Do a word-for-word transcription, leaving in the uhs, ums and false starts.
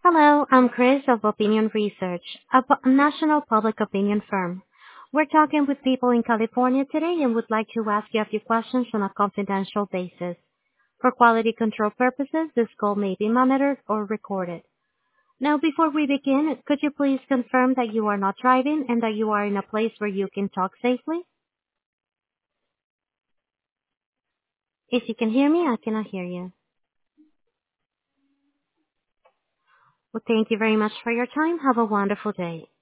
Hello, I'm Chris of Opinion Research, a pu- national public opinion firm. We're talking with people in California today and would like to ask you a few questions on a confidential basis. For quality control purposes, this call may be monitored or recorded. Now, before we begin, could you please confirm that you are not driving and that you are in a place where you can talk safely? If you can hear me, I cannot hear you. Well, thank you very much for your time. Have a wonderful day.